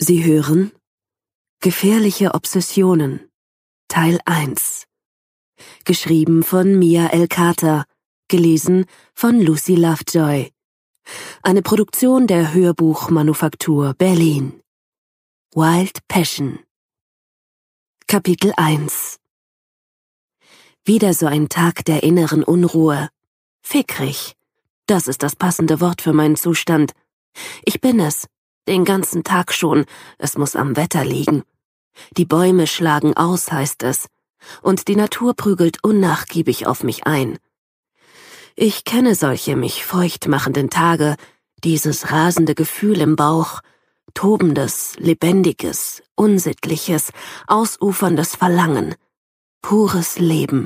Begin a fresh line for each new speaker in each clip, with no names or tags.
Sie hören Gefährliche Obsessionen, Teil 1. Geschrieben von Mia L. Carter, gelesen von Lucy Lovejoy. Eine Produktion der Hörbuchmanufaktur Berlin. Wild Passion. Kapitel 1. Wieder so ein Tag der inneren Unruhe. Fickrig. Das ist das passende Wort für meinen Zustand. Ich bin es. Den ganzen Tag schon. Es muss am Wetter liegen. Die Bäume schlagen aus, heißt es. Und die Natur prügelt unnachgiebig auf mich ein. Ich kenne solche mich feucht machenden Tage, dieses rasende Gefühl im Bauch, tobendes, lebendiges, unsittliches, ausuferndes Verlangen, pures Leben.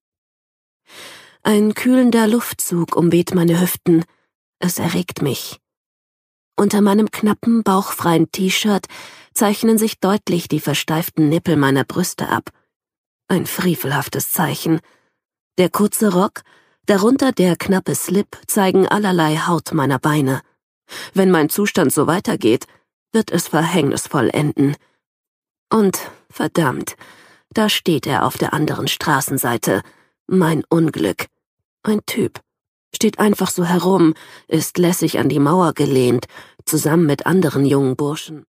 Ein kühlender Luftzug umweht meine Hüften, es erregt mich. Unter meinem knappen, bauchfreien T-Shirt zeichnen sich deutlich die versteiften Nippel meiner Brüste ab. Ein frevelhaftes Zeichen. Der kurze Rock, darunter der knappe Slip, zeigen allerlei Haut meiner Beine. Wenn mein Zustand so weitergeht, wird es verhängnisvoll enden. Und, verdammt, da steht er auf der anderen Straßenseite, mein Unglück. Ein Typ. Steht einfach so herum, ist lässig an die Mauer gelehnt, zusammen mit anderen jungen Burschen.